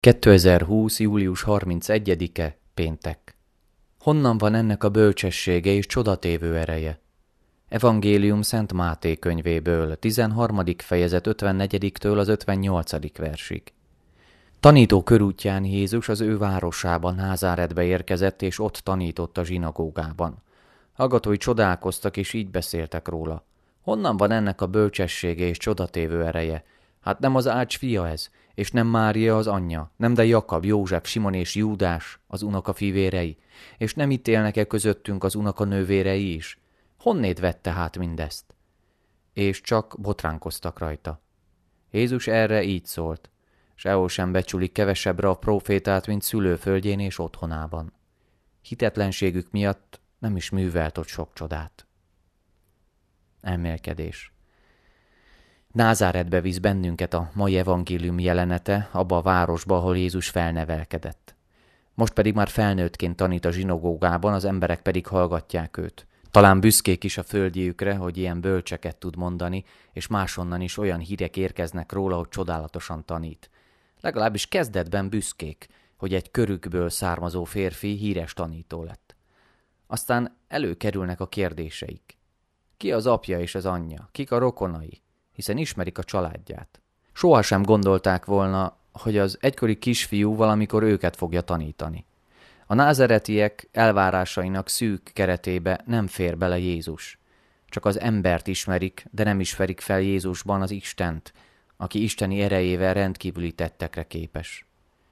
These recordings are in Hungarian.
2020. július 31-e, péntek. Honnan van ennek a bölcsessége és csodatévő ereje? Evangélium Szent Máté könyvéből, 13. fejezet 54-től az 58. versig. Tanító körútján Jézus az ő városában, Názáretbe érkezett, és ott tanított a zsinagógában. Hallgatói csodálkoztak, és így beszéltek róla. Honnan van ennek a bölcsessége és csodatévő ereje? Hát nem az Ács fia ez, és nem Mária az anyja, nem de Jakab, József, Simon és Júdás, az unokafivérei, és nem itt élnek-e közöttünk az unokanővérei is? Honnét vette hát mindezt? És csak botránkoztak rajta. Jézus erre így szólt: sehol sem becsülik kevesebbre a prófétát, mint szülőföldjén és otthonában. Hitetlenségük miatt nem is művelt ott sok csodát. Elmélkedés. Názáretbe visz bennünket a mai evangélium jelenete, abba a városba, ahol Jézus felnevelkedett. Most pedig már felnőttként tanít a zsinagógában, az emberek pedig hallgatják őt. Talán büszkék is a földjükre, hogy ilyen bölcseket tud mondani, és máshonnan is olyan hírek érkeznek róla, hogy csodálatosan tanít. Legalábbis kezdetben büszkék, hogy egy körükből származó férfi híres tanító lett. Aztán előkerülnek a kérdéseik. Ki az apja és az anyja? Kik a rokonai? Hiszen ismerik a családját. Sohasem gondolták volna, hogy az egykori kisfiú valamikor őket fogja tanítani. A názáretiek elvárásainak szűk keretébe nem fér bele Jézus. Csak az embert ismerik, de nem ismerik fel Jézusban az Istent, aki isteni erejével rendkívüli tettekre képes.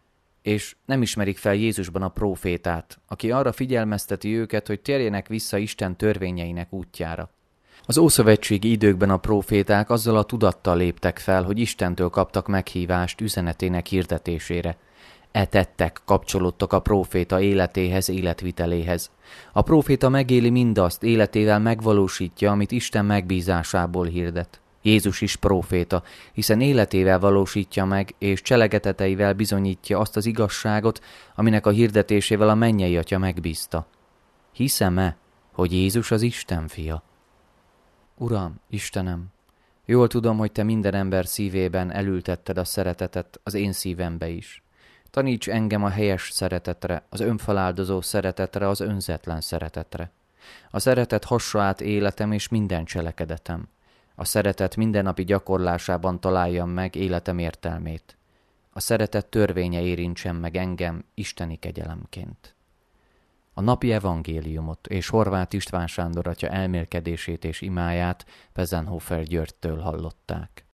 És nem ismerik fel Jézusban a prófétát, aki arra figyelmezteti őket, hogy térjenek vissza Isten törvényeinek útjára. Az ószövetségi időkben a próféták azzal a tudattal léptek fel, hogy Istentől kaptak meghívást üzenetének hirdetésére. E tettek kapcsolódtak a próféta életéhez, életviteléhez. A próféta megéli mindazt, életével megvalósítja, amit Isten megbízásából hirdet. Jézus is próféta, hiszen életével valósítja meg, és cselekedeteivel bizonyítja azt az igazságot, aminek a hirdetésével a mennyei Atya megbízta. Hiszem-e, hogy Jézus az Isten fia? Uram, Istenem, jól tudom, hogy Te minden ember szívében elültetted a szeretetet, az én szívembe is. Taníts engem a helyes szeretetre, az önfeláldozó szeretetre, az önzetlen szeretetre. A szeretet hassa át életem és minden cselekedetem. A szeretet mindennapi gyakorlásában találjam meg életem értelmét. A szeretet törvénye érintsen meg engem isteni kegyelemként. A napi evangéliumot és Horváth István Sándor atya elmélkedését és imáját Pezenhofer Györgytől hallották.